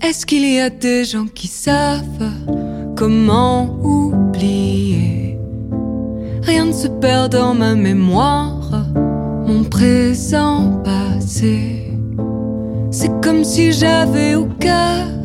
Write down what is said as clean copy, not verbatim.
Est-ce qu'il y a des gens qui savent comment oublier? Rien ne se perd dans ma mémoire, mon présent passé. C'est comme si j'avais au cœur